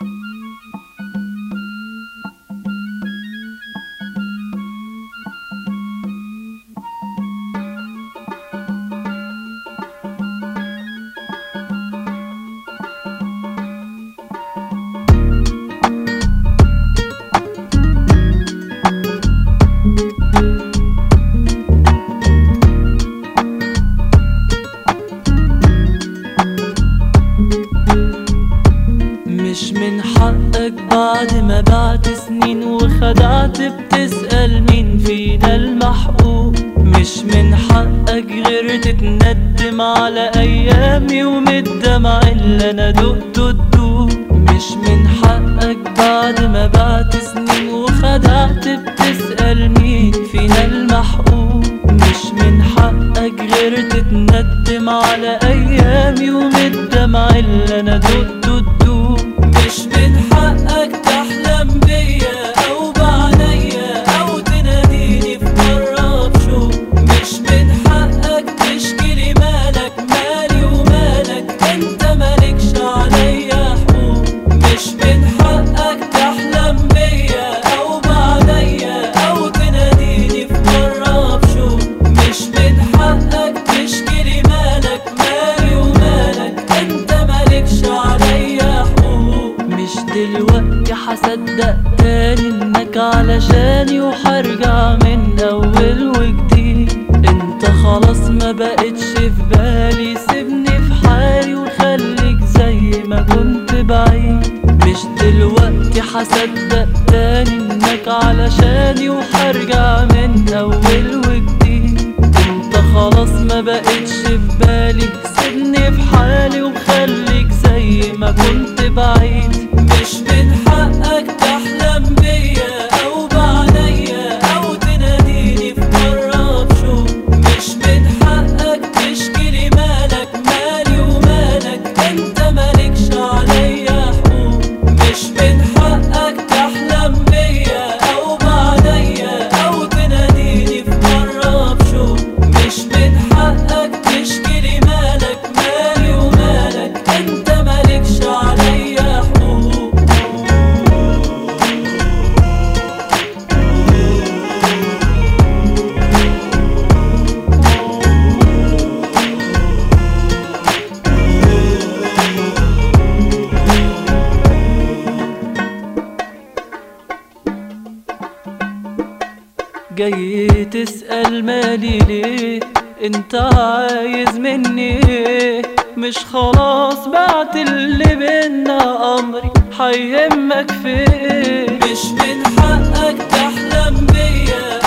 مش من حقك بعد ما بعت سنين وخدعت بتسأل مين فينا المحقوق. مش من حقك غير تتندم على أيامي ومن الدمع اللي أنا دقته تدوق. مش من حقك بعد ما بعت سنين وخدعت بتسأل مين فينا المحقوق. مش من حقك غير تتندم على أيامي ومن الدمع اللي أنا دقته تدوق. مش من حقك تحلم بيا أو بعينيا أو تناديني في مرة بشوق. مش من حقك تشكيلي مالك مالي ومالك انت مالكش عليا حقوق. مش من حقك تحلم بيا أو بعينيا أو تناديني في مرة بشوق. مش من حقك تشكيلي مالك مالي ومالك انت مالكش عليا حقوق. مش دلوقتي هصدق تاني انك علشاني وحرجع من اول وجديد. انت خلاص ما بقتش في بالي، سيبني في حالي وخليك زي ما كنت بعيد. مش دلوقتي هصدق تاني انك علشاني وحرجع من اول وجديد. انت خلاص ما بقتش في بالي، سيبني في حالي وخليك زي ما كنت بعيد. مش من حقك تحلم بيا أو بعينيا أو تناديني في مرة بشوق. مش من حقك تشكيلي مالك مالي ومالك انت مالكش عليا حقوق. مش من حقك تحلم بيا أو بعينيا أو تناديني في مرة بشوق. مش من حقك تشكيلي مالك مالي ومالك انت مالكش عليا حقوق. جاي تسأل مالي ليه، انت عايز مني ايه؟ مش خلاص بعت اللي بينا، امري هيهمك في ايه؟ مش من حقك تحلم بيا